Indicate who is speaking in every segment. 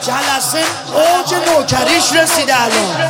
Speaker 1: جلسه اوج نوکریش رسیده الان.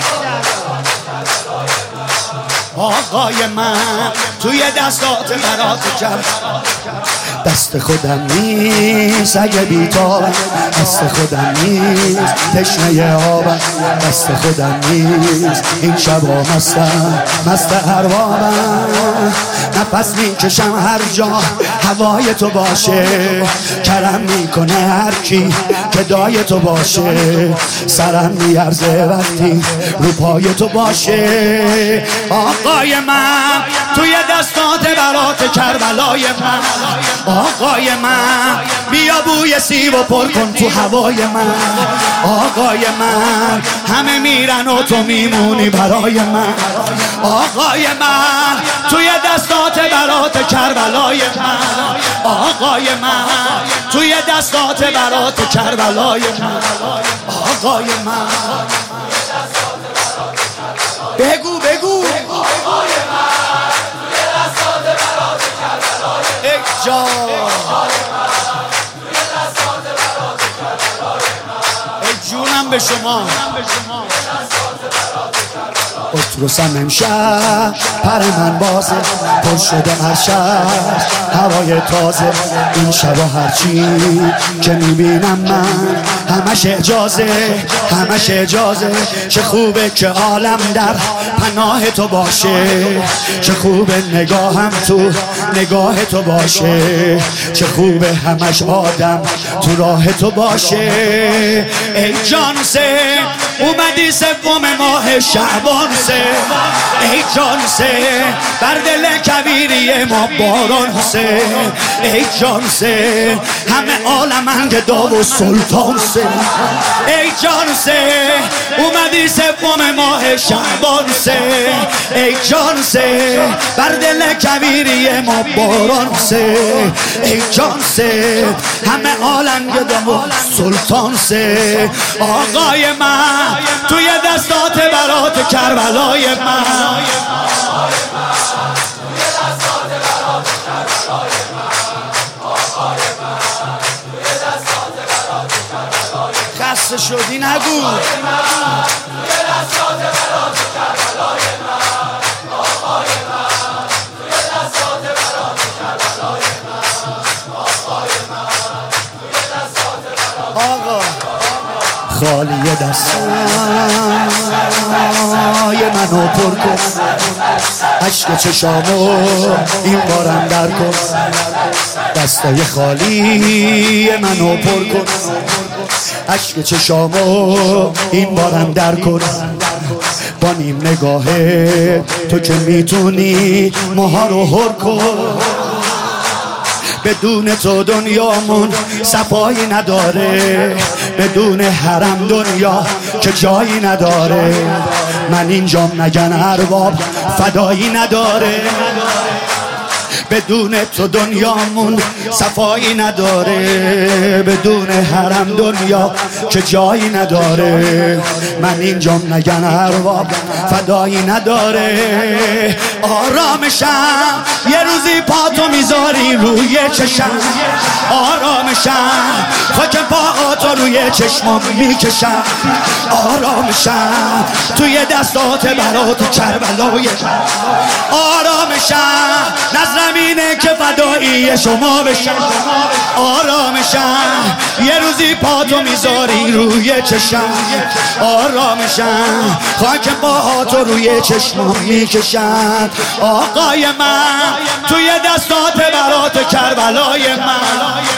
Speaker 1: آقای من توی دستات برات کرد، دست خودم نیست اگه بیتابم، دست خودم نیست تشنه آبم، دست خودم نیست این شبا مستم مست اربابم. نفس میکشم هر جا هوای تو باشه، کرم میکنه هر کی که دای تو باشه، سرم میارزه وقتی رو پای تو باشه. آقای من توی دستات برات کربلای من، آقای من بیا بوی سیب و پر کن تو هوای من. آقای من همه میرن و تو میمونی برای من. آقای من توی دستات برات کربلای من، آقای من توی دستات برات کربلای من. آقای من بگو بگو ای جان، ای جونم به شما. اتروسم امشب پر من بازه، پر شده هر شب هوای تازه. این شبا هرچی که میبینم من همش اجازه، همش اجازه. چه خوبه که عالم در پناه تو باشه، چه خوبه نگاهم تو نگاه تو باشه، چه خوبه همش آدم تو راه تو باشه. ای جان سه اومدی سوم ماه شعبان سه، ای جان سه بر دل کبیری ما باران سه، ای جان سه همه عالمن گدا و سلطان سه. ای جان سه اومدی سوم ماه شعبان سه، ای جان سه بر دل کبیری ما باران سه، ای جان سه همه عالم گدا و سلطان سه. آقای من توی دستات برات کربلای من، خسته شدی نگو. خالی دستای منو پر کن، عشق چشامو این بارم در کن. دستای خالی منو پر کن، عشق چشامو این بارم در کن. با نیم نگاه تو که میتونی ماها رو هر کن. بدون تو دنیامون صفایی نداره، بدون حرم دنیا که جایی نداره. من اینجام نگن ارباب فدایی نداره، بدون تو دنیامون صفایی نداره، بدون حرم دنیا که جایی نداره. من اینجام نگن ارباب فدایی نداره. آرامشم یه روزی پاتو میذاری روی چشم، آرامشم خاک پاهاتو روی چشمام میکشم، آرامشم توی دستات برات کربلای، آرامشم نظرم اینه که فدایی شما بشم، آرامشم یه روزی پاتو میذاری روی چشم، آرامشم خاک پاهاتو روی چشمام میکشم. آقای من توی دستات برات کربلای من،